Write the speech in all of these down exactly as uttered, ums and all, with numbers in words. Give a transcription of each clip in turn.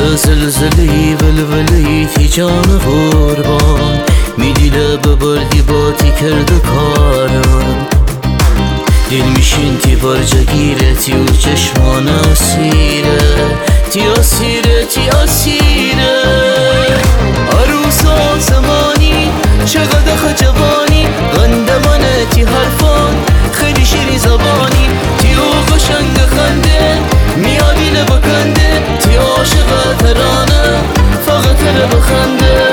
يا زلزلي ولولی تی جان قربان میدیله ببردی باتی کرده کارم دل میشین تی برجگیره تی و چشمان اسیره تی اسیره تی اسیره عروسا زمانی چقدر خجبانی غنده منه تی حرفان خیلی شیری زبانی تی او قشنگ خنده میادی لبکنده تی عاشق ترانه فقط تره بخنده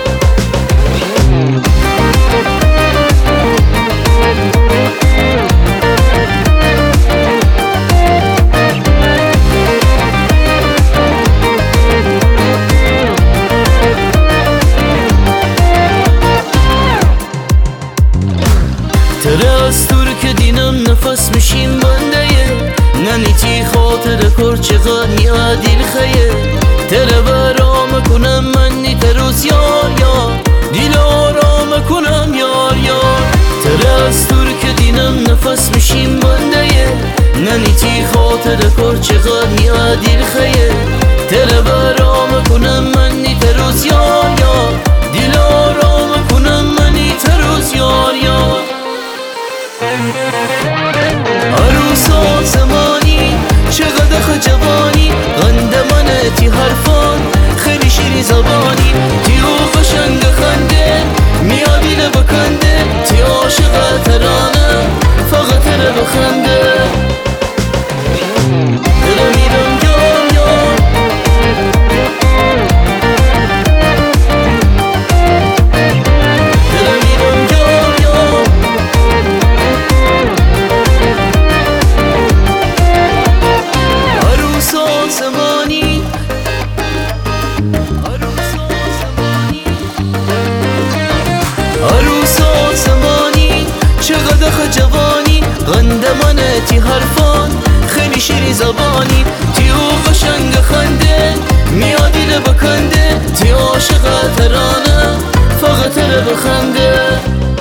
تره از ترک دینم نفس میشیم بنده ننی تی خاطر کر چقدر نیادیل خیه تره برام کنم منی تروز یار یار دیل آرام کنم یار یار تره از ترک دینم نفس میشیم بنده ننی تی خاطر کر چقدر نیادیل خیه تره برام کنم منی تروز یار یار دیل آرام کنم منی تروز یار یار عروسا زمانی چقدر خجبانی غنده منه تی حرفان خیلی شیری زبانی تی او قشنگ خنده میادی لبکنده تی عاشق ترانه فقط تره بخنده دلو میرم یار یار دلو میرم یار یار عروسا زمانی عروسا زمانی چقدر خجبانی غنده منه تی حرفان خیلی شیری زبانی تی او قشنگ خنده میادی لبکنده تی عاشق ترانه فقط تره بخنده